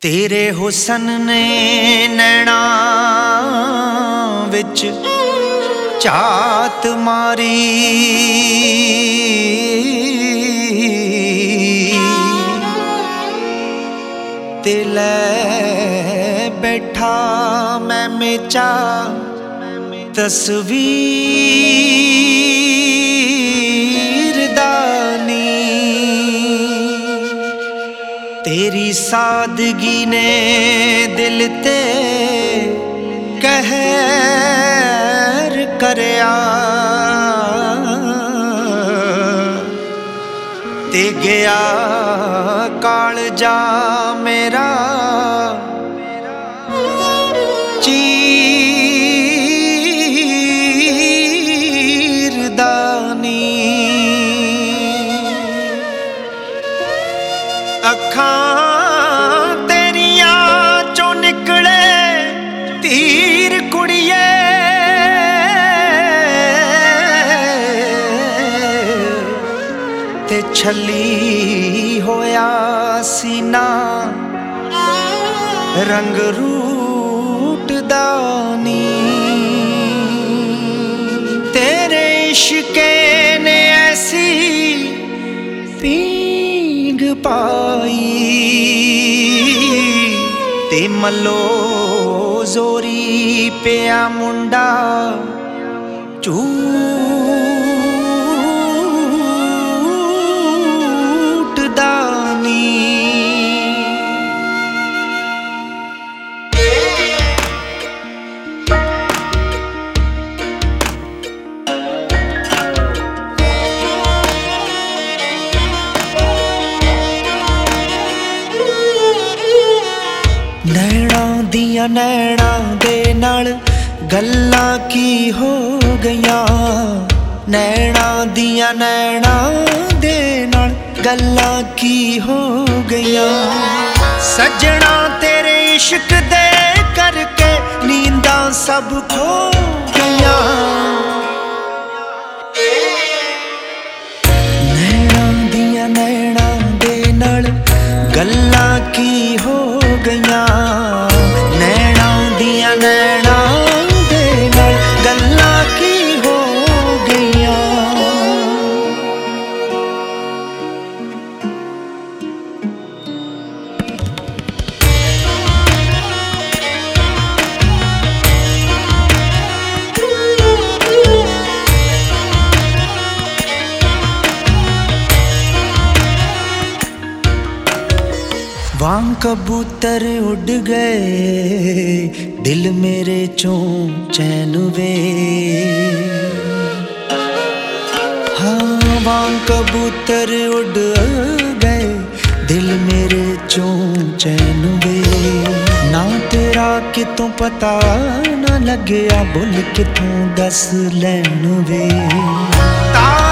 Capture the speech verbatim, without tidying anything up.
तेरे हुसन ने नैना विच झात मारी, ते लै बैठा मैं मेचा तस्वीर दानी। तेरी सादगी ने दिल ते कहर करया, ते गया कालजा मेरा चीरदानी। अखां तेरिया चों निकले तीर कुड़िए, ते छली होया सीना रंग रूट दानी। तेरे इश्के ने ऐसी पींग पाई, ते मलो जोरी पिया मुंडा झूठ दानी। नैना दिया नैना दे नाल गल्लां की हो गईयां, नैना दिया नैना दे नाल गल्लां की हो गईयां। सजना तेरे इश्क दे करके नींदां सब खो गईयां। नैना दिया नैना दे नाल गल्लां की हो गईयां, नैना दिया नैना दे नाल गल्लां की हो गईयां। वांग कबूतर उड़ गए दिल मेरे चों चैन वे, हाँ वांग कबूतर उड़ गए दिल मेरे चों चैन वे। ना तेरा कितों पता ना लग्या, बुल कितों दस लैन वे।